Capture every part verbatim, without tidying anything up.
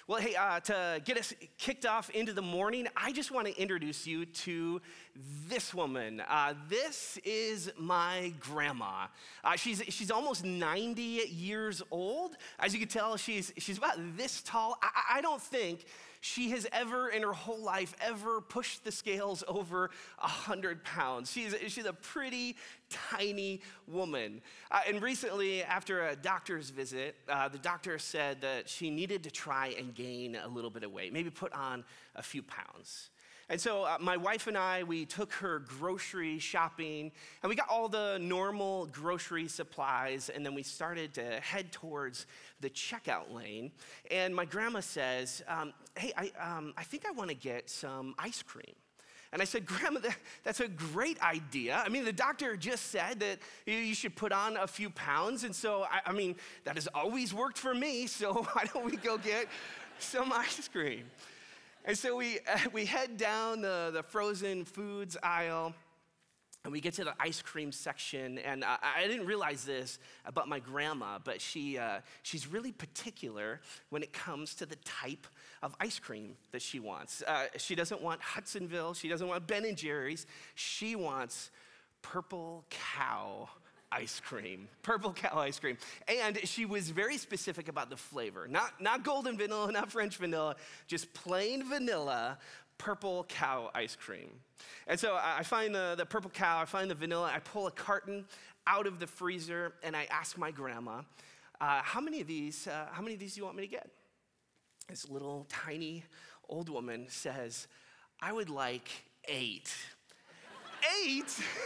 Well, hey, uh, to get us kicked off into the morning, I just want to introduce you to this woman. Uh, this is my grandma. Uh, she's she's almost ninety years old. As you can tell, she's she's about this tall. I, I don't think she has ever in her whole life ever pushed the scales over one hundred pounds. She's, she's a pretty tiny woman. Uh, and recently, after a doctor's visit, uh, the doctor said that she needed to try and gain a little bit of weight, maybe put on a few pounds. And so uh, my wife and I, we took her grocery shopping, and we got all the normal grocery supplies, and then we started to head towards the checkout lane. And my grandma says, um, hey, I, um, I think I want to get some ice cream. And I said, Grandma, that, that's a great idea. I mean, the doctor just said that you, you should put on a few pounds, and so, I, I mean, that has always worked for me, so why don't we go get some ice cream? And so we uh, we head down the, the frozen foods aisle, and we get to the ice cream section. And I, I didn't realize this about my grandma, but she uh, she's really particular when it comes to the type of ice cream that she wants. Uh, she doesn't want Hudsonville. She doesn't want Ben and Jerry's. She wants Purple Cow ice cream, Purple Cow ice cream. And she was very specific about the flavor. Not, not golden vanilla, not French vanilla, just plain vanilla Purple Cow ice cream. And so I find the, the Purple Cow, I find the vanilla, I pull a carton out of the freezer, and I ask my grandma, uh, how many of these, uh, how many of these do you want me to get? This little tiny old woman says, I would like eight. Eight?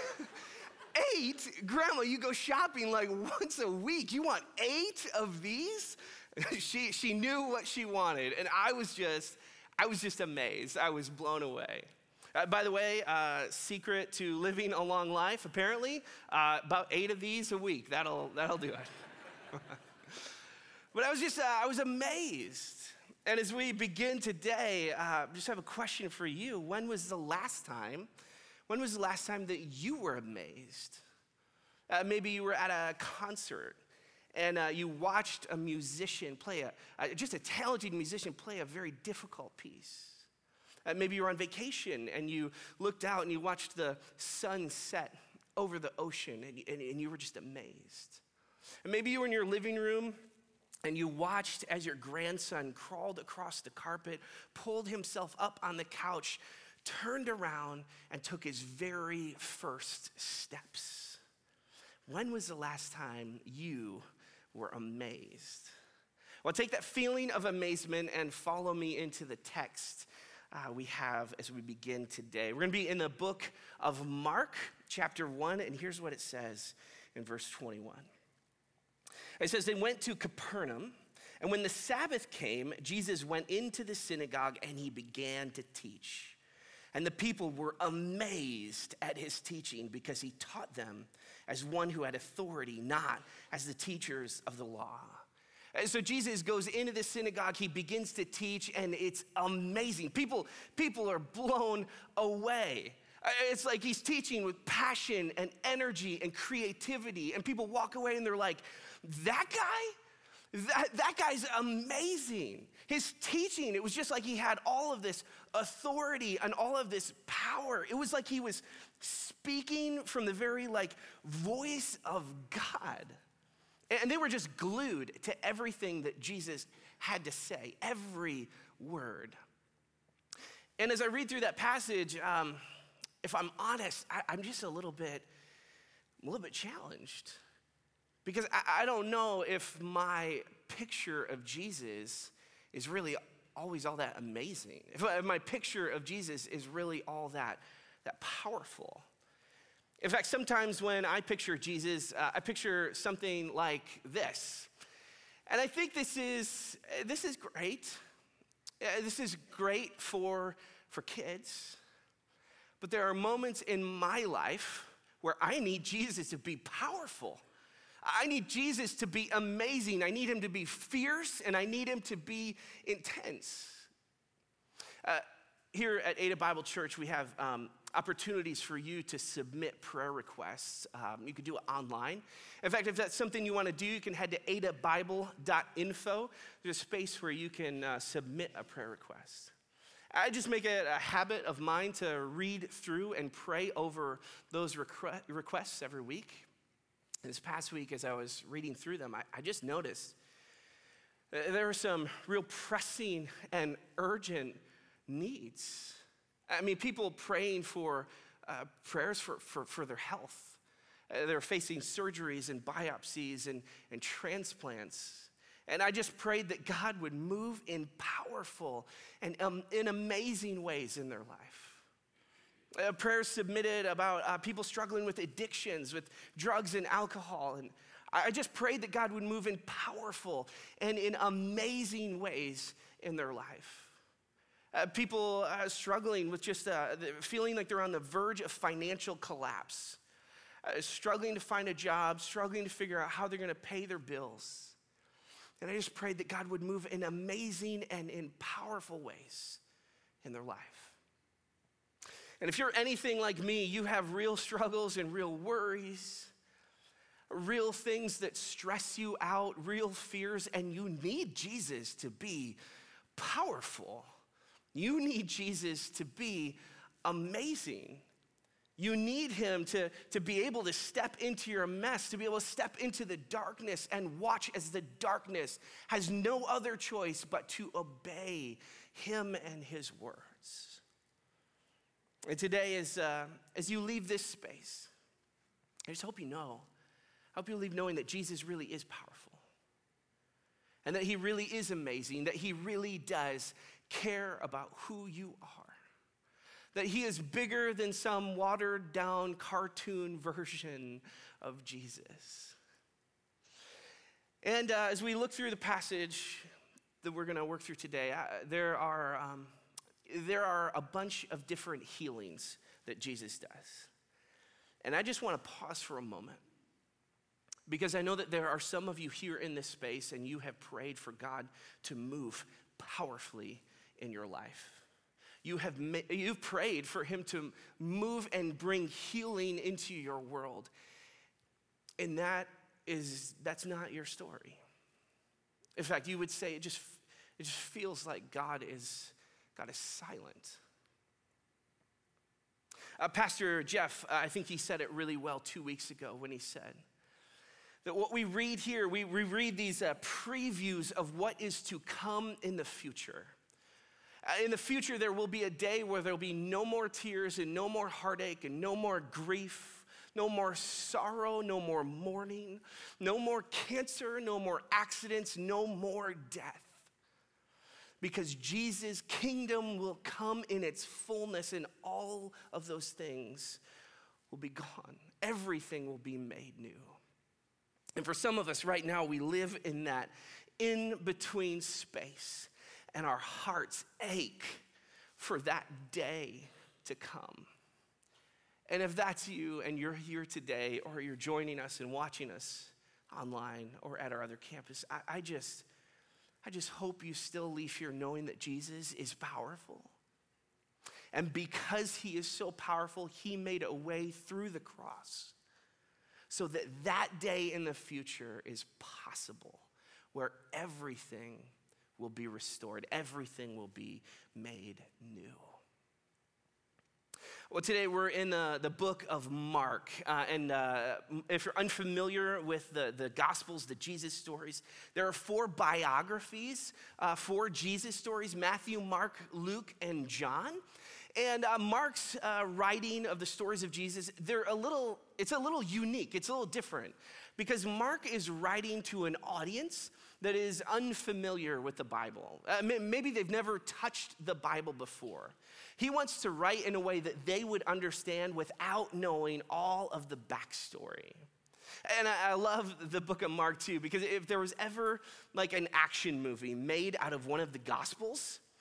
Eight? Grandma, you go shopping like once a week. You want eight of these? she she knew what she wanted, and I was just I was just amazed. I was blown away. Uh, by the way, uh, secret to living a long life, apparently, uh, about eight of these a week. That'll that'll do it. But I was just uh, I was amazed. And as we begin today, uh, I just have a question for you. When was the last time? When was the last time that you were amazed? Uh, maybe you were at a concert and uh, you watched a musician play, a, uh, just a talented musician play a very difficult piece. Uh, maybe you were on vacation and you looked out and you watched the sun set over the ocean and, and, and you were just amazed. And maybe you were in your living room and you watched as your grandson crawled across the carpet, pulled himself up on the couch, turned around and took his very first steps. When was the last time you were amazed? Well, take that feeling of amazement and follow me into the text uh, we have as we begin today. We're going to be in the book of Mark, chapter one, and here's what it says in verse twenty-one. It says, they went to Capernaum, and when the Sabbath came, Jesus went into the synagogue and he began to teach. And the people were amazed at his teaching because he taught them as one who had authority, not as the teachers of the law. And so Jesus goes into the synagogue, he begins to teach, and it's amazing. People, people are blown away. It's like he's teaching with passion and energy and creativity, and people walk away and they're like, that guy? That, that guy's amazing. His teaching, it was just like he had all of this authority and all of this power. It was like he was speaking from the very like voice of God. And they were just glued to everything that Jesus had to say, every word. And as I read through that passage, um, if I'm honest, I, I'm just a little bit, a little bit challenged. Because I, I don't know if my picture of Jesus is really always all that amazing. If, if my picture of Jesus is really all that, that powerful. In fact, sometimes when I picture Jesus, uh, I picture something like this. And I think this is, this is great. Uh, this is great for, for kids. But there are moments in my life where I need Jesus to be powerful. I need Jesus to be amazing. I need him to be fierce, and I need him to be intense. Uh, here at Ada Bible Church, we have um, opportunities for you to submit prayer requests. Um, you can do it online. In fact, if that's something you want to do, you can head to ada bible dot info. There's a space where you can uh, submit a prayer request. I just make it a habit of mine to read through and pray over those requ- requests every week. And this past week, as I was reading through them, I, I just noticed there were some real pressing and urgent needs. I mean, people praying for uh, prayers for, for, for their health. Uh, they're facing surgeries and biopsies and, and transplants. And I just prayed that God would move in powerful and um, in amazing ways in their life. Uh, prayers submitted about uh, people struggling with addictions, with drugs and alcohol. And I just prayed that God would move in powerful and in amazing ways in their life. Uh, people uh, struggling with just uh, feeling like they're on the verge of financial collapse, uh, struggling to find a job, struggling to figure out how they're going to pay their bills. And I just prayed that God would move in amazing and in powerful ways in their life. And if you're anything like me, you have real struggles and real worries, real things that stress you out, real fears, and you need Jesus to be powerful. You need Jesus to be amazing. You need him to, to be able to step into your mess, to be able to step into the darkness and watch as the darkness has no other choice but to obey him and his words. And today, as, uh, as you leave this space, I just hope you know, I hope you leave knowing that Jesus really is powerful and that he really is amazing, that he really does care about who you are, that he is bigger than some watered down cartoon version of Jesus. And uh, as we look through the passage that we're going to work through today, uh, there are um, there are a bunch of different healings that Jesus does. And I just want to pause for a moment, because I know that there are some of you here in this space and you have prayed for God to move powerfully in your life. You have ma- you've prayed for him to move and bring healing into your world. And that is, that's not your story. In fact, you would say it just, it just feels like God is, God is silent. Uh, Pastor Jeff, uh, I think he said it really well two weeks ago when he said that what we read here, we, we read these uh, previews of what is to come in the future. Uh, in the future, there will be a day where there will be no more tears and no more heartache and no more grief, no more sorrow, no more mourning, no more cancer, no more accidents, no more death. Because Jesus' kingdom will come in its fullness and all of those things will be gone. Everything will be made new. And for some of us right now, we live in that in-between space, and our hearts ache for that day to come. And if that's you and you're here today, or you're joining us and watching us online or at our other campus, I, I just, I just hope you still leave here knowing that Jesus is powerful. And because he is so powerful, he made a way through the cross so that that day in the future is possible, where everything will be restored, everything will be made new. Well, today we're in the, the book of Mark, uh, and uh, if you're unfamiliar with the, the Gospels, the Jesus stories, there are four biographies, uh, four Jesus stories: Matthew, Mark, Luke, and John. And uh, Mark's uh, writing of the stories of Jesus, they're a little, it's a little unique, it's a little different, because Mark is writing to an audience that is unfamiliar with the Bible. Uh, maybe they've never touched the Bible before. He wants to write in a way that they would understand without knowing all of the backstory. And I, I love the book of Mark too, because if there was ever like an action movie made out of one of the Gospels,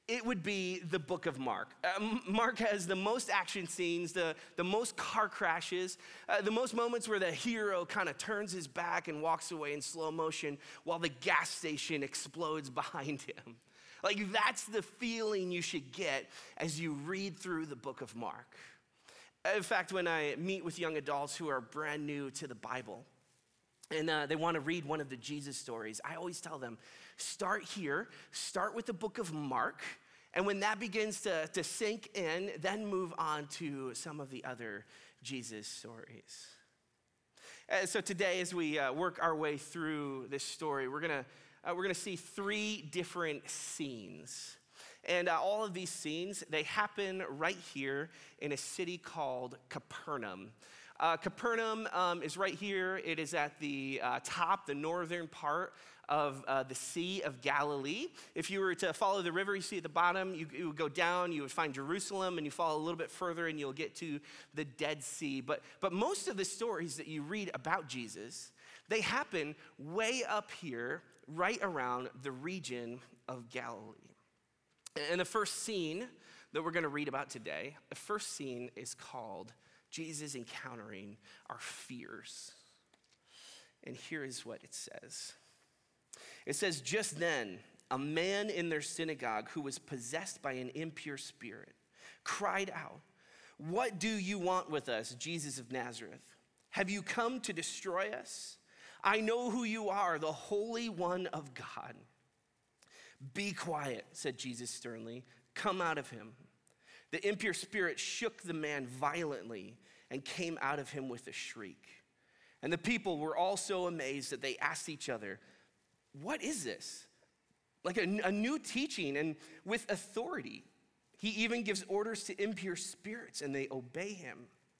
it would be the book of Mark. Uh, Mark has the most action scenes, the, the most car crashes, uh, the most moments where the hero kind of turns his back and walks away in slow motion while the gas station explodes behind him. Like, that's the feeling you should get as you read through the book of Mark. In fact, when I meet with young adults who are brand new to the Bible, and uh, they want to read one of the Jesus stories, I always tell them, start here, start with the book of Mark, and when that begins to, to sink in, then move on to some of the other Jesus stories. Uh, so today, as we uh, work our way through this story, we're gonna uh, we're gonna see three different scenes. And uh, all of these scenes, they happen right here in a city called Capernaum. Uh, Capernaum um, is right here. It is at the uh, top, the northern part of uh, the Sea of Galilee. If you were to follow the river, you see at the bottom, you, you would go down, you would find Jerusalem, and you follow a little bit further, and you'll get to the Dead Sea. But, but most of the stories that you read about Jesus, they happen way up here, right around the region of Galilee. And the first scene that we're going to read about today, the first scene is called Jesus Encountering Our Fears. And here is what it says. It says, just then, a man in their synagogue who was possessed by an impure spirit cried out, "What do you want with us, Jesus of Nazareth? Have you come to destroy us? I know who you are, the Holy One of God." "Be quiet," said Jesus sternly. "Come out of him." The impure spirit shook the man violently and came out of him with a shriek. And the people were all so amazed that they asked each other, "What is this?" Like a, a new teaching and with authority. He even gives orders to impure spirits and they obey him.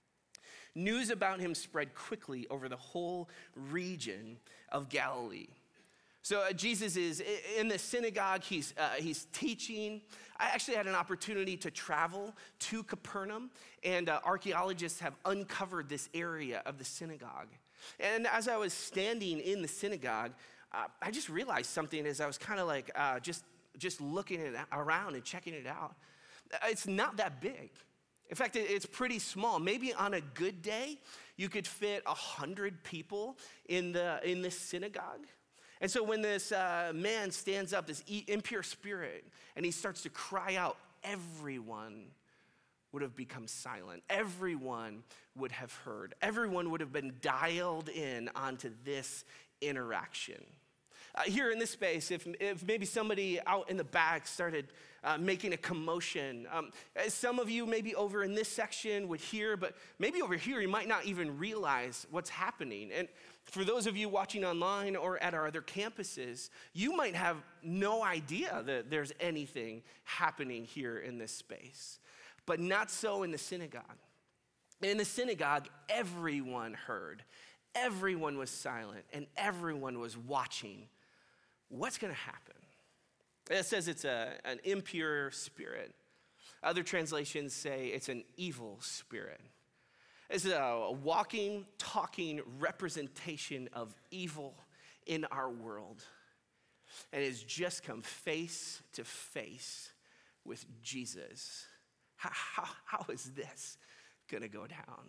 News about him spread quickly over the whole region of Galilee. So uh, Jesus is in the synagogue, he's, uh, he's teaching. I actually had an opportunity to travel to Capernaum, and uh, archaeologists have uncovered this area of the synagogue. And as I was standing in the synagogue, uh, I just realized something as I was kind of like uh, just, just looking it around and checking it out. It's not that big. In fact, it's pretty small. Maybe on a good day, you could fit a hundred people in the in this synagogue. And so when this uh, man stands up, this impure spirit, and he starts to cry out, everyone would have become silent. Everyone would have heard. Everyone would have been dialed in onto this interaction. Uh, here in this space, if, if maybe somebody out in the back started uh, making a commotion, um, some of you maybe over in this section would hear, but maybe over here you might not even realize what's happening. And for those of you watching online or at our other campuses, you might have no idea that there's anything happening here in this space, but not so in the synagogue. In the synagogue, everyone heard, everyone was silent, and everyone was watching. What's going to happen? It says it's a, an impure spirit. Other translations say it's an evil spirit. It's a walking, talking representation of evil in our world. And it's just come face to face with Jesus. How, how, how is this going to go down?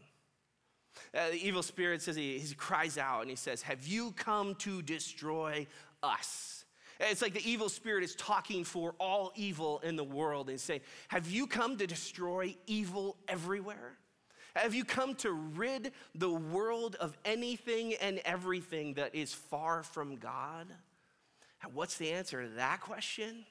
Uh, the evil spirit says, he, he cries out and he says, "Have you come to destroy us?" It's like the evil spirit is talking for all evil in the world and saying, "Have you come to destroy evil everywhere? Have you come to rid the world of anything and everything that is far from God?" And what's the answer to that question?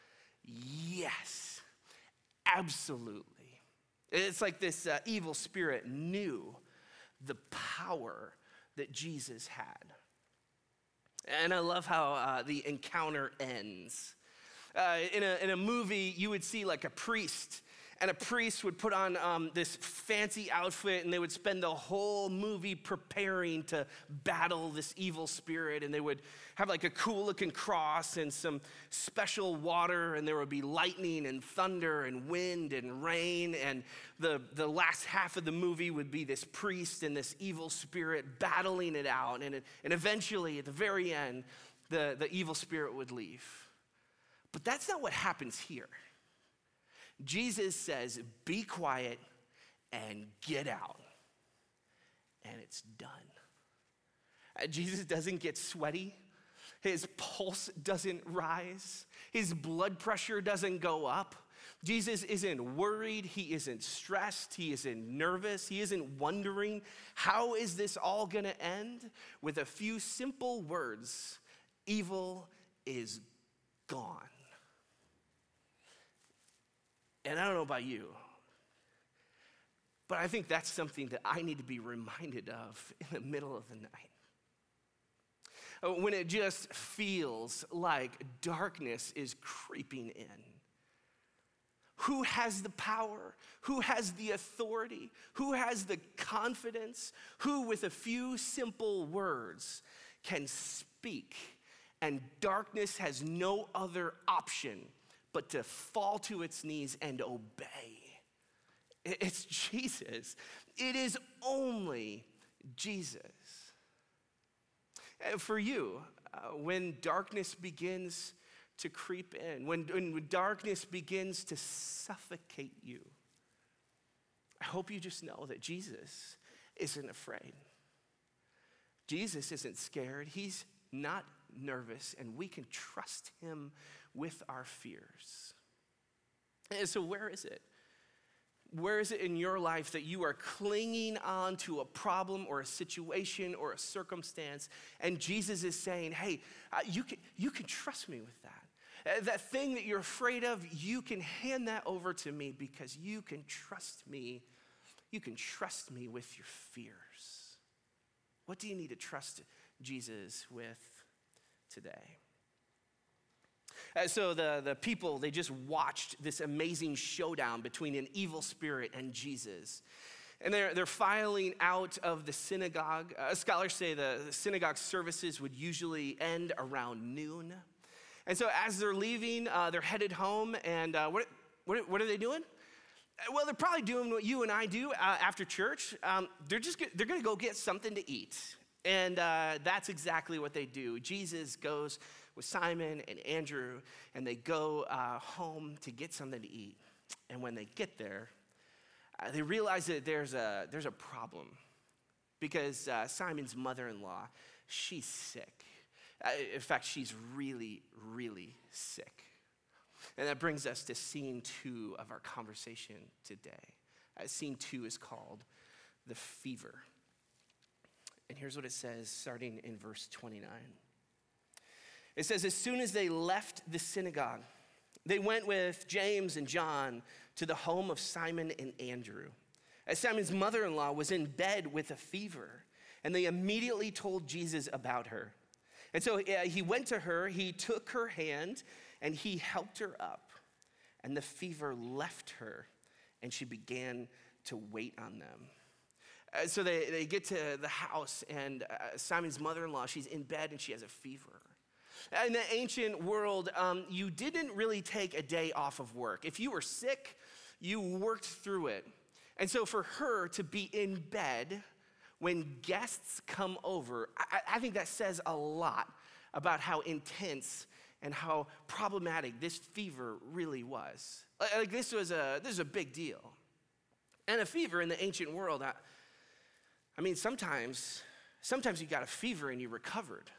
Yes, absolutely. It's like this uh, evil spirit knew the power that Jesus had. And I love how uh, the encounter ends. Uh, in, a, in a movie, you would see like a priest, and a priest would put on um, this fancy outfit, and they would spend the whole movie preparing to battle this evil spirit, and they would have like a cool looking cross and some special water, and there would be lightning and thunder and wind and rain, and the, the last half of the movie would be this priest and this evil spirit battling it out, and, it, and eventually at the very end, the, the evil spirit would leave. But that's not what happens here. Jesus says, be quiet and get out. And it's done. Uh, Jesus doesn't get sweaty. His pulse doesn't rise. His blood pressure doesn't go up. Jesus isn't worried. He isn't stressed. He isn't nervous. He isn't wondering, how is this all going to end? With a few simple words, evil is gone. And I don't know about you, but I think that's something that I need to be reminded of in the middle of the night. When it just feels like darkness is creeping in. Who has the power? Who has the authority? Who has the confidence? Who, with a few simple words, can speak, and darkness has no other option but to fall to its knees and obey? It's Jesus. It is only Jesus. For you, uh, when darkness begins to creep in, when, when darkness begins to suffocate you, I hope you just know that Jesus isn't afraid. Jesus isn't scared. He's not nervous, and we can trust him with our fears. And so where is it? Where is it in your life that you are clinging on to a problem or a situation or a circumstance, and Jesus is saying, hey, uh, you can, you can trust me with that. Uh, that thing that you're afraid of, you can hand that over to me because you can trust me. You can trust me with your fears. What do you need to trust Jesus with today? Uh, so the, the people, they just watched this amazing showdown between an evil spirit and Jesus. And they're, they're filing out of the synagogue. Uh, scholars say the, the synagogue services would usually end around noon. And so as they're leaving, uh, they're headed home. And uh, what, what, what are they doing? Well, they're probably doing what you and I do uh, after church. Um, they're just they're going to go get something to eat. And uh, that's exactly what they do. Jesus goes with Simon and Andrew, and they go uh, home to get something to eat. And when they get there, uh, they realize that there's a, there's a problem because uh, Simon's mother-in-law, she's sick. Uh, in fact, she's really, really sick. And that brings us to scene two of our conversation today. Uh, scene two is called The Fever. And here's what it says, starting in verse twenty-nine. It says, as soon as they left the synagogue, they went with James and John to the home of Simon and Andrew. As Simon's mother-in-law was in bed with a fever, and they immediately told Jesus about her. And so uh, he went to her, he took her hand, and he helped her up. And the fever left her, and she began to wait on them. Uh, so they, they get to the house, and uh, Simon's mother-in-law, she's in bed, and she has a fever. In the ancient world, um, you didn't really take a day off of work. If you were sick, you worked through it. And so for her to be in bed when guests come over, I, I think that says a lot about how intense and how problematic this fever really was. Like, like this was a this was a big deal. And a fever in the ancient world, I, I mean, sometimes, sometimes you got a fever and you recovered.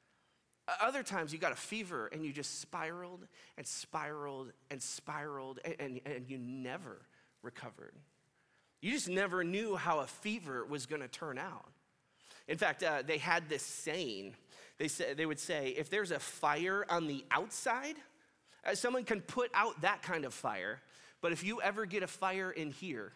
Other times you got a fever and you just spiraled and spiraled and spiraled and, and, and you never recovered. You just never knew how a fever was going to turn out. In fact, uh, they had this saying. They, say, they would say, if there's a fire on the outside, uh, someone can put out that kind of fire. But if you ever get a fire in here,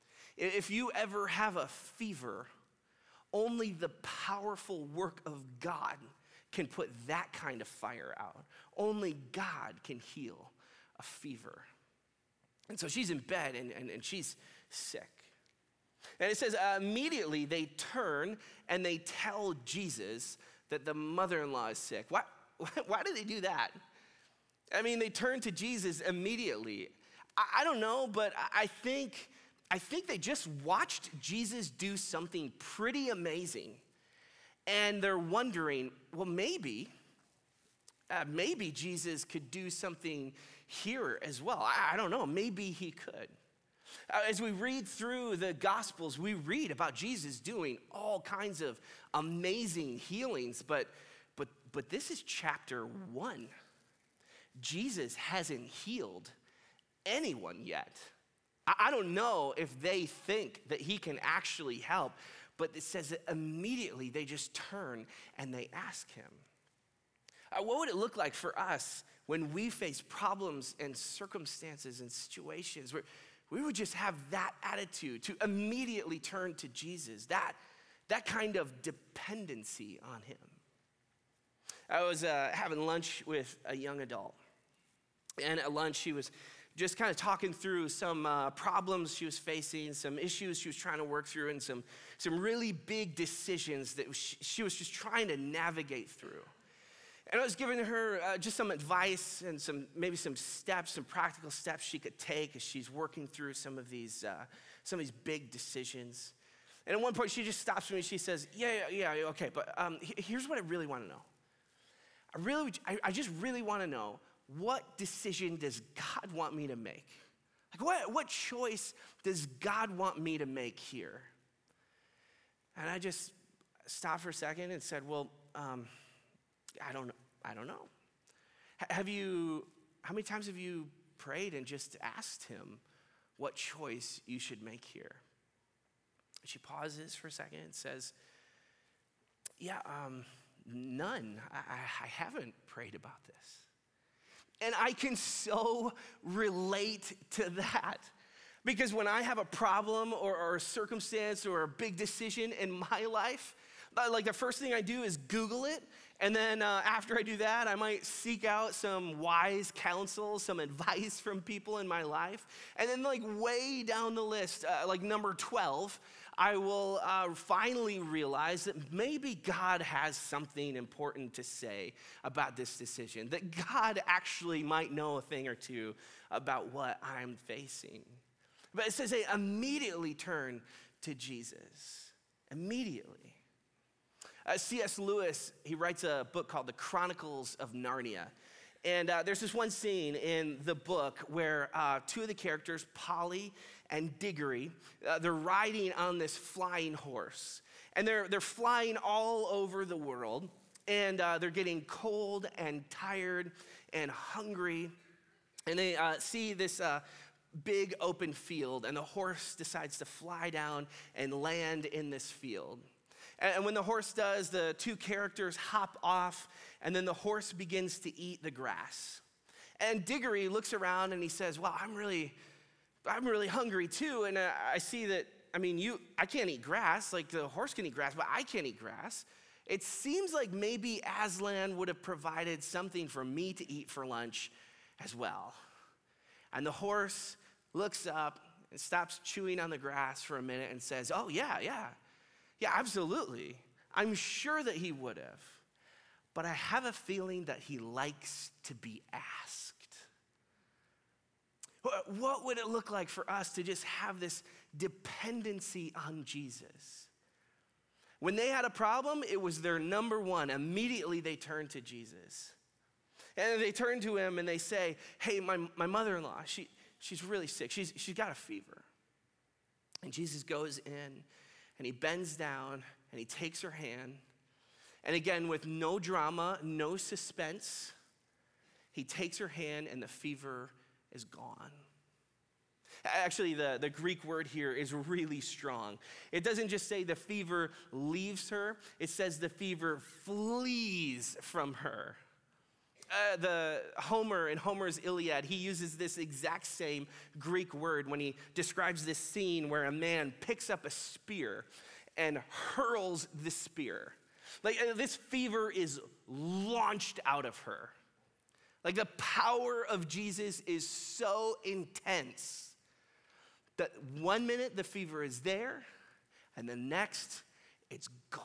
if you ever have a fever, only the powerful work of God can put that kind of fire out. Only God can heal a fever. And so she's in bed and, and, and she's sick. And it says uh, immediately they turn and they tell Jesus that the mother-in-law is sick. Why, why do they do that? I mean, they turn to Jesus immediately. I, I don't know, but I think, I think they just watched Jesus do something pretty amazing. And they're wondering, well, maybe, Uh, maybe Jesus could do something here as well. I, I don't know. Maybe he could. Uh, as we read through the Gospels, we read about Jesus doing all kinds of amazing healings, but, but, but this is chapter one. Jesus hasn't healed anyone yet. I, I don't know if they think that he can actually help, but it says that immediately they just turn and they ask him. Uh, what would it look like for us when we face problems and circumstances and situations where we would just have that attitude to immediately turn to Jesus, that, that kind of dependency on him? I was uh, having lunch with a young adult, and at lunch she was just kind of talking through some uh, problems she was facing, some issues she was trying to work through, and some, some really big decisions that she, she was just trying to navigate through. And I was giving her uh, just some advice and some maybe some steps, some practical steps she could take as she's working through some of these uh, some of these big decisions. And at one point, she just stops me and she says, "Yeah, yeah, yeah, okay, but um, here's what I really want to know. I really, I, I just really want to know, what decision does God want me to make? Like, what what choice does God want me to make here?" And I just stopped for a second and said, "Well, um, I don't know. I don't know. Have you, how many times have you prayed and just asked him what choice you should make here?" She pauses for a second and says, "Yeah, um, none. I, I haven't prayed about this." And I can so relate to that. Because when I have a problem or, or a circumstance or a big decision in my life, like the first thing I do is Google it. And then uh, after I do that, I might seek out some wise counsel, some advice from people in my life. And then like way down the list, uh, like number twelve, I will uh, finally realize that maybe God has something important to say about this decision, that God actually might know a thing or two about what I'm facing. But it says they immediately turn to Jesus. Immediately. Uh, C S Lewis, he writes a book called The Chronicles of Narnia. And uh, there's this one scene in the book where uh, two of the characters, Polly and Diggory, uh, they're riding on this flying horse. And they're, they're flying all over the world. And uh, they're getting cold and tired and hungry. And they uh, see this uh, big open field. And the horse decides to fly down and land in this field. And when the horse does, the two characters hop off, and then the horse begins to eat the grass. And Diggory looks around and he says, "Well, I'm really, I'm really hungry too. And uh, I see that, I mean, you, I can't eat grass. Like the horse can eat grass, but I can't eat grass. It seems like maybe Aslan would have provided something for me to eat for lunch as well." And the horse looks up and stops chewing on the grass for a minute and says, "Oh, yeah, yeah. Yeah, absolutely. I'm sure that he would have. But I have a feeling that he likes to be asked." What would it look like for us to just have this dependency on Jesus? When they had a problem, it was their number one. Immediately they turned to Jesus. And they turn to him and they say, "Hey, my, my mother-in-law, she, she's really sick. She's, she's got a fever." And Jesus goes in and he bends down and he takes her hand. And again, with no drama, no suspense, he takes her hand and the fever is gone. Actually, the, the Greek word here is really strong. It doesn't just say the fever leaves her. It says the fever flees from her. Uh, the Homer, in Homer's Iliad, he uses this exact same Greek word when he describes this scene where a man picks up a spear and hurls the spear. Like uh, this fever is launched out of her. Like the power of Jesus is so intense that one minute the fever is there and the next it's gone.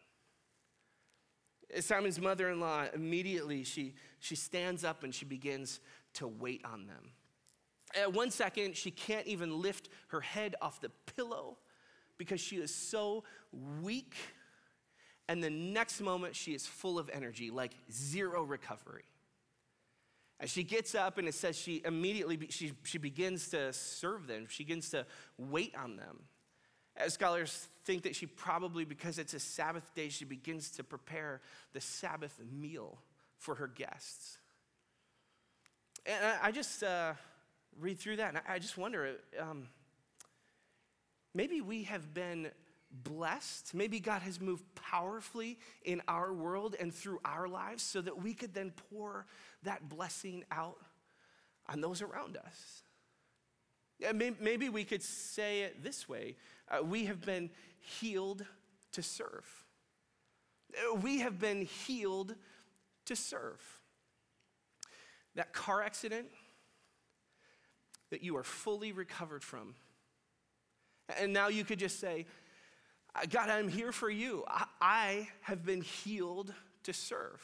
Simon's mother-in-law, immediately she, she stands up and she begins to wait on them. At one second, she can't even lift her head off the pillow because she is so weak. And the next moment, she is full of energy, like zero recovery. And she gets up, and it says she immediately, be, she, she begins to serve them. She begins to wait on them. As scholars think that she probably, because it's a Sabbath day, she begins to prepare the Sabbath meal for her guests. And I, I just uh, read through that, and I, I just wonder, um, maybe we have been blessed. Maybe God has moved powerfully in our world and through our lives so that we could then pour that blessing out on those around us. Yeah, maybe we could say it this way. Uh, we have been healed to serve. We have been healed to serve. That car accident that you are fully recovered from. And now you could just say, God, I'm here for you. I, I have been healed to serve.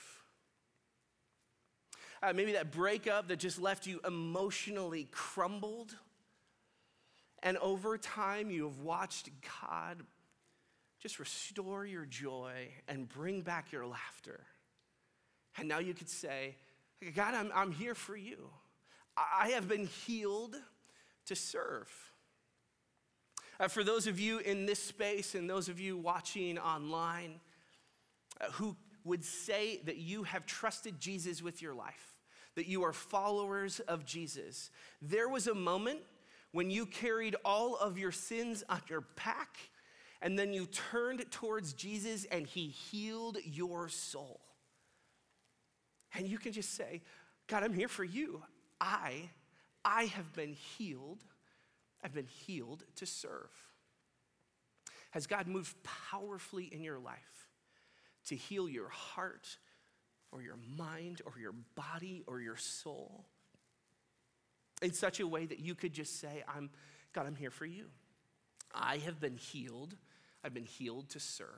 Uh, maybe that breakup that just left you emotionally crumbled. And over time, you have watched God just restore your joy and bring back your laughter. And now you could say, God, I'm, I'm here for you. I have been healed to serve. Uh, for those of you in this space and those of you watching online uh, who would say that you have trusted Jesus with your life, that you are followers of Jesus, there was a moment when you carried all of your sins on your back and then you turned towards Jesus and he healed your soul. And you can just say, God, I'm here for you. I, I have been healed. I've been healed to serve. Has God moved powerfully in your life to heal your heart or your mind or your body or your soul in such a way that you could just say, I'm, God, I'm here for you. I have been healed. I've been healed to serve.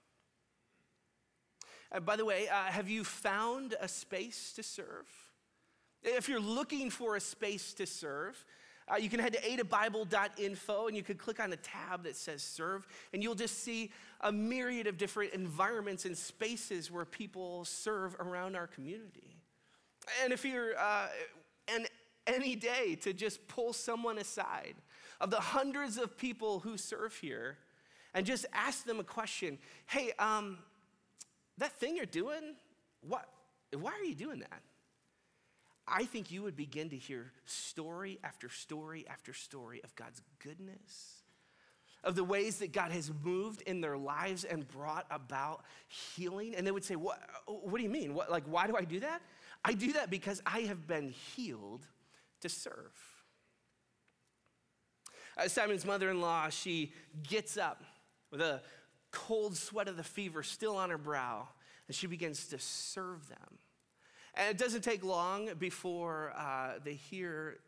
And by the way, uh, have you found a space to serve? If you're looking for a space to serve, Uh, you can head to ada bible dot info and you can click on the tab that says serve, and you'll just see a myriad of different environments and spaces where people serve around our community. And if you're, uh, and any day to just pull someone aside of the hundreds of people who serve here and just ask them a question, hey, um, that thing you're doing, what, why are you doing that? I think you would begin to hear story after story after story of God's goodness, of the ways that God has moved in their lives and brought about healing. And they would say, what, what do you mean? What, like, why do I do that? I do that because I have been healed to serve. Uh, Simon's mother-in-law, she gets up with a cold sweat of the fever still on her brow, and she begins to serve them. And it doesn't take long before uh, they hear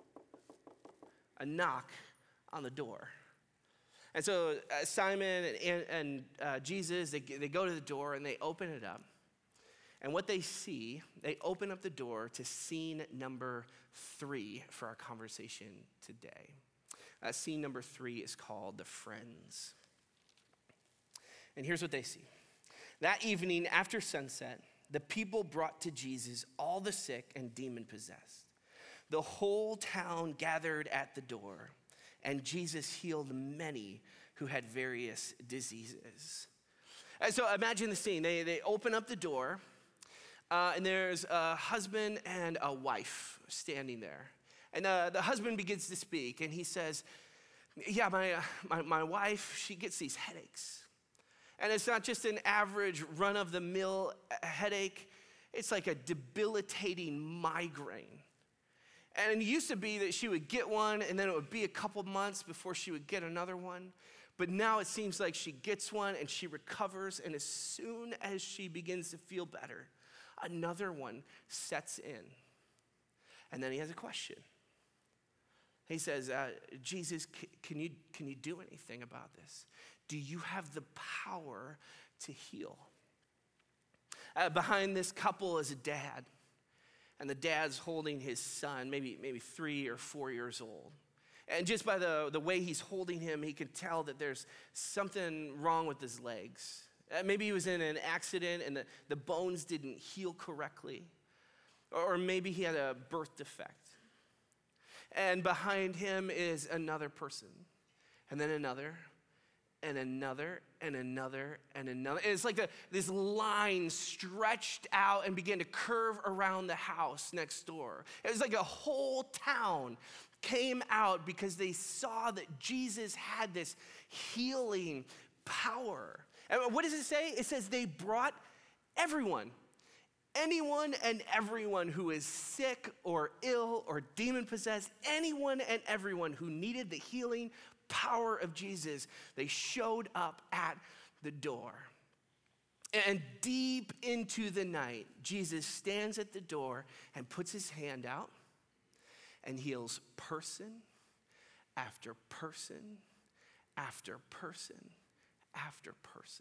a knock on the door. And so uh, Simon and, and uh, Jesus, they, they go to the door and they open it up. And what they see, they open up the door to scene number three for our conversation today. Uh, scene number three is called The Friends. And here's what they see. That evening after sunset, the people brought to Jesus all the sick and demon-possessed. The whole town gathered at the door, and Jesus healed many who had various diseases. And so imagine the scene. They, they open up the door, uh, and there's a husband and a wife standing there. And uh, the husband begins to speak, and he says, yeah, my, uh, my, my wife, she gets these headaches. And it's not just an average run-of-the-mill headache. It's like a debilitating migraine. And it used to be that she would get one, and then it would be a couple months before she would get another one. But now it seems like she gets one, and she recovers, and as soon as she begins to feel better, another one sets in. And then he has a question. He says, uh, Jesus, c- can you, can you do anything about this? Do you have the power to heal? Uh, behind this couple is a dad, and the dad's holding his son, maybe, maybe three or four years old. And just by the, the way he's holding him, he can tell that there's something wrong with his legs. Uh, maybe he was in an accident and the, the bones didn't heal correctly. or maybe he had a birth defect. And behind him is another person, and then another, and another, and another, and another. And it's like the, this line stretched out and began to curve around the house next door. It was like a whole town came out because they saw that Jesus had this healing power. And what does it say? It says they brought everyone, anyone and everyone who is sick or ill or demon-possessed, anyone and everyone who needed the healing power of Jesus, they showed up at the door. And deep into the night, Jesus stands at the door and puts his hand out and heals person after person after person after person.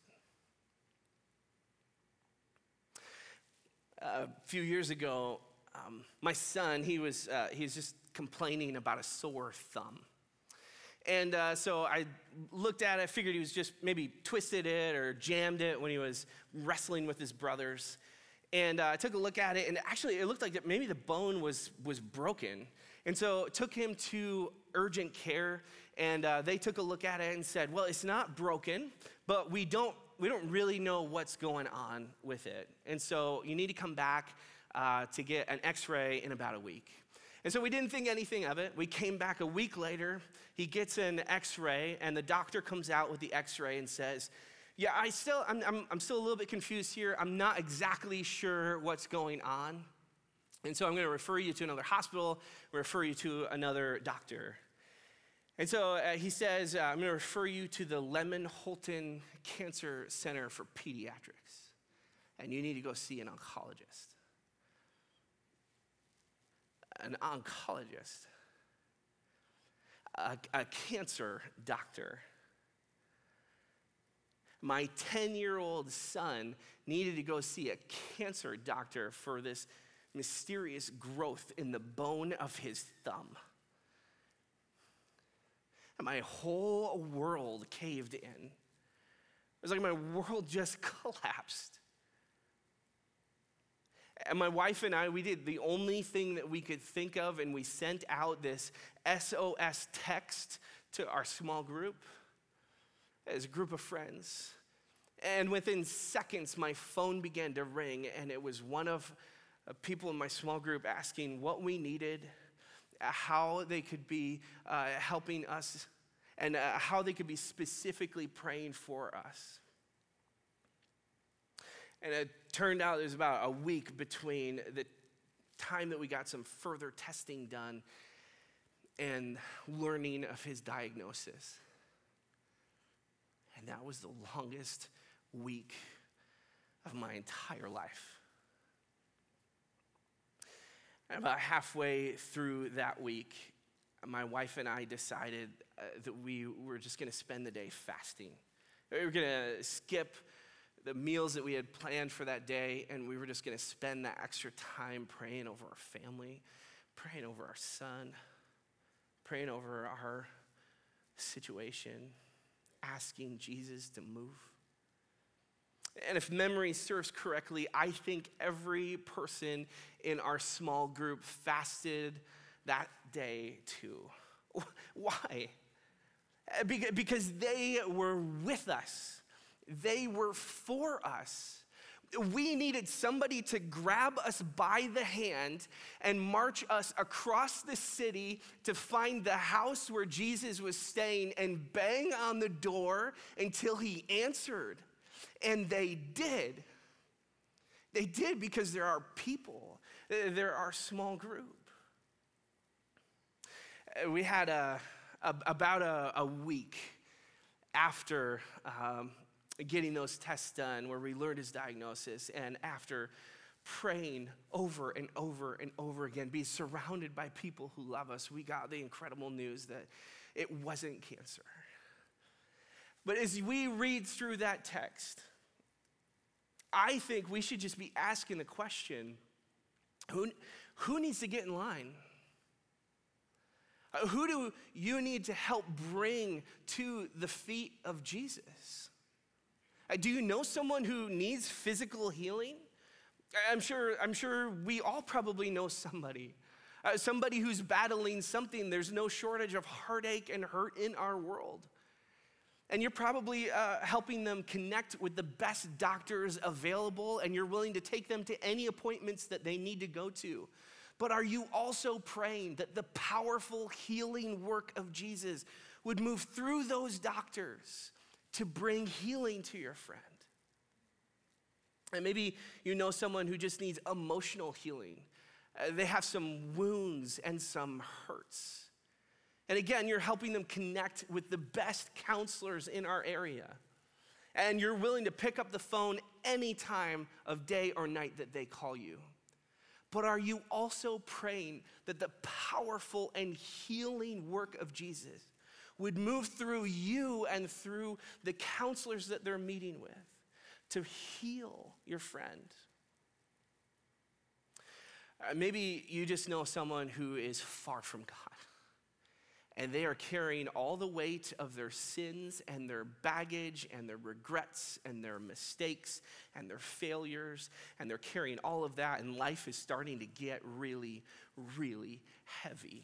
A few years ago, um, my son, he was uh, he was just complaining about a sore thumb. And uh, so I looked at it, figured he was just maybe twisted it or jammed it when he was wrestling with his brothers. And uh, I took a look at it, and actually it looked like that maybe the bone was, was broken. And so took him to urgent care, and uh, they took a look at it and said, well, it's not broken, but we don't we don't really know what's going on with it. And so you need to come back uh, to get an x-ray in about a week. And so we didn't think anything of it. We came back a week later. He gets an x-ray, and the doctor comes out with the x-ray and says, yeah, I still, I'm, I'm, I'm still a little bit confused here. I'm not exactly sure what's going on. And so I'm going to refer you to another hospital, refer you to another doctor. And so uh, he says, uh, I'm going to refer you to the Lemon Holton Cancer Center for Pediatrics, and you need to go see an oncologist. An oncologist, a, a cancer doctor. My ten-year-old son needed to go see a cancer doctor for this mysterious growth in the bone of his thumb. And my whole world caved in. It was like my world just collapsed. And my wife and I, we did the only thing that we could think of, and we sent out this S O S text to our small group as a group of friends. And within seconds, my phone began to ring, and it was one of the people in my small group asking what we needed, how they could be uh, helping us, and uh, how they could be specifically praying for us. And it turned out there was about a week between the time that we got some further testing done and learning of his diagnosis. And that was the longest week of my entire life. And about halfway through that week, my wife and I decided uh, that we were just going to spend the day fasting. We were going to skip the meals that we had planned for that day, and we were just going to spend that extra time praying over our family, praying over our son, praying over our situation, asking Jesus to move. And if memory serves correctly, I think every person in our small group fasted that day too. Why? Because they were with us. They were for us. We needed somebody to grab us by the hand and march us across the city to find the house where Jesus was staying and bang on the door until he answered. And they did. They did because they're our people. They're our small group. We had a, a about a, a week after um, getting those tests done where we learned his diagnosis, and after praying over and over and over again, being surrounded by people who love us, we got the incredible news that it wasn't cancer. But as we read through that text, I think we should just be asking the question, who, who needs to get in line? Uh, who do you need to help bring to the feet of Jesus? Uh, do you know someone who needs physical healing? I'm sure, I'm sure we all probably know somebody, uh, somebody who's battling something. There's no shortage of heartache and hurt in our world. And you're probably uh, helping them connect with the best doctors available, and you're willing to take them to any appointments that they need to go to. But are you also praying that the powerful healing work of Jesus would move through those doctors to bring healing to your friend? And maybe you know someone who just needs emotional healing. Uh, they have some wounds and some hurts. And again, you're helping them connect with the best counselors in our area. And you're willing to pick up the phone any time of day or night that they call you. But are you also praying that the powerful and healing work of Jesus would move through you and through the counselors that they're meeting with to heal your friend? Uh, maybe you just know someone who is far from God. And they are carrying all the weight of their sins and their baggage and their regrets and their mistakes and their failures. And they're carrying all of that, and life is starting to get really, really heavy.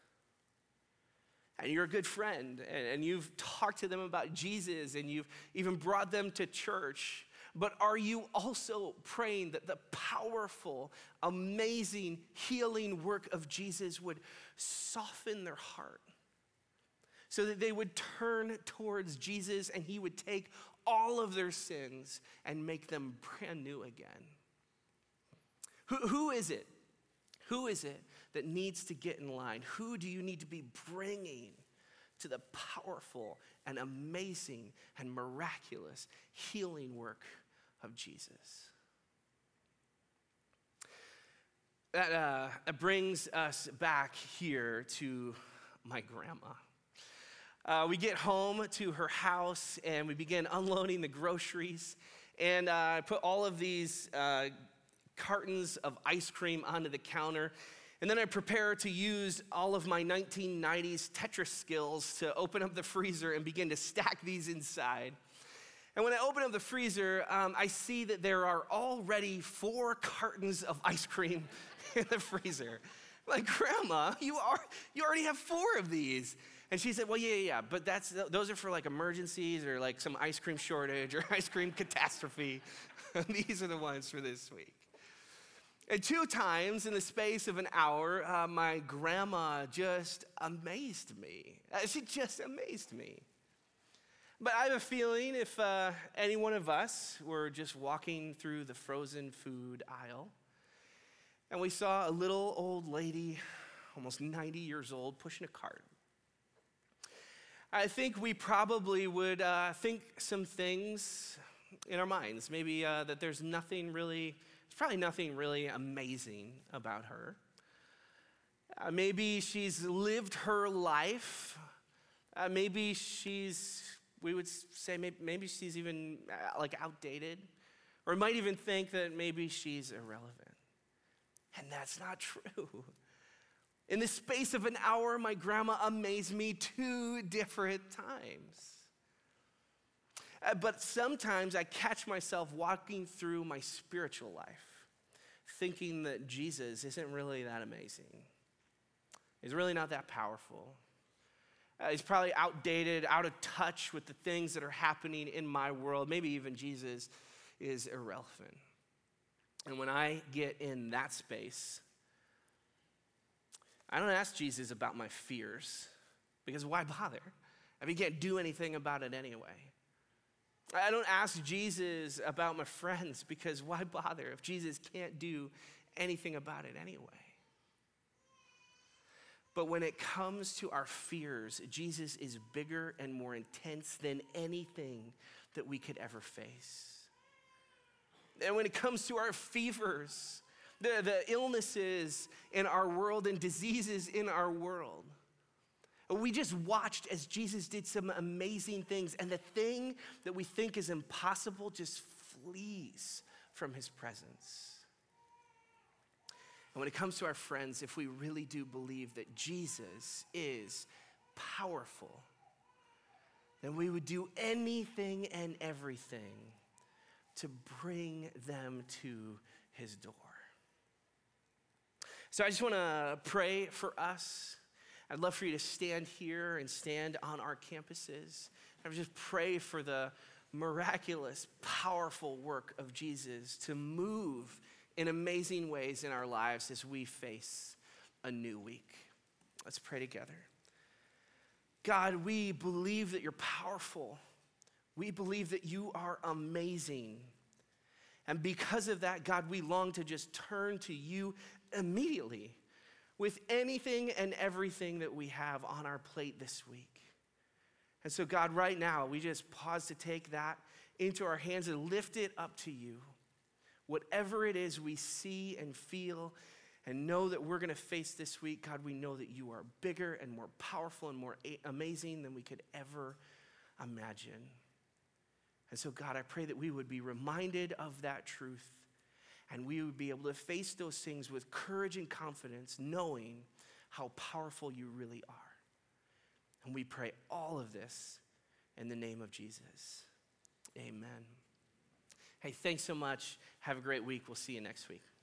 And you're a good friend, and you've talked to them about Jesus, and you've even brought them to church. But are you also praying that the powerful, amazing, healing work of Jesus would soften their heart, so that they would turn towards Jesus and he would take all of their sins and make them brand new again? Who, who is it? Who is it that needs to get in line? Who do you need to be bringing to the powerful and amazing and miraculous healing work of Jesus? That, uh, that brings us back here to my grandma. Uh, we get home to her house and we begin unloading the groceries, and I uh, put all of these uh, cartons of ice cream onto the counter, and then I prepare to use all of my nineteen nineties Tetris skills to open up the freezer and begin to stack these inside. And when I open up the freezer, um, I see that there are already four cartons of ice cream in the freezer. I'm like, Grandma, you are you already have four of these. And she said, well, yeah, yeah, yeah, but that's those are for like emergencies or like some ice cream shortage or ice cream catastrophe. These are the ones for this week. And two times in the space of an hour, uh, my grandma just amazed me. Uh, she just amazed me. But I have a feeling if uh, any one of us were just walking through the frozen food aisle and we saw a little old lady, almost ninety years old, pushing a cart, I think we probably would uh, think some things in our minds. Maybe uh, that there's nothing really, there's probably nothing really amazing about her. Uh, maybe she's lived her life. Uh, maybe she's, we would say maybe, maybe she's even uh, like outdated. Or we might even think that maybe she's irrelevant. And that's not true. In the space of an hour, my grandma amazed me two different times. Uh, but sometimes I catch myself walking through my spiritual life, thinking that Jesus isn't really that amazing. He's really not that powerful. Uh, he's probably outdated, out of touch with the things that are happening in my world. Maybe even Jesus is irrelevant. And when I get in that space, I don't ask Jesus about my fears, because why bother? I mean, he can't do anything about it anyway. I don't ask Jesus about my friends, because why bother if Jesus can't do anything about it anyway? But when it comes to our fears, Jesus is bigger and more intense than anything that we could ever face. And when it comes to our fevers, The, the illnesses in our world and diseases in our world, we just watched as Jesus did some amazing things, and the thing that we think is impossible just flees from his presence. And when it comes to our friends, if we really do believe that Jesus is powerful, then we would do anything and everything to bring them to his door. So I just want to pray for us. I'd love for you to stand here and stand on our campuses. I would just pray for the miraculous, powerful work of Jesus to move in amazing ways in our lives as we face a new week. Let's pray together. God, we believe that you're powerful. We believe that you are amazing. And because of that, God, we long to just turn to you immediately with anything and everything that we have on our plate this week. And so, God, right now, we just pause to take that into our hands and lift it up to you. Whatever it is we see and feel and know that we're going to face this week, God, we know that you are bigger and more powerful and more a- amazing than we could ever imagine. And so, God, I pray that we would be reminded of that truth and we would be able to face those things with courage and confidence, knowing how powerful you really are. And we pray all of this in the name of Jesus. Amen. Hey, thanks so much. Have a great week. We'll see you next week.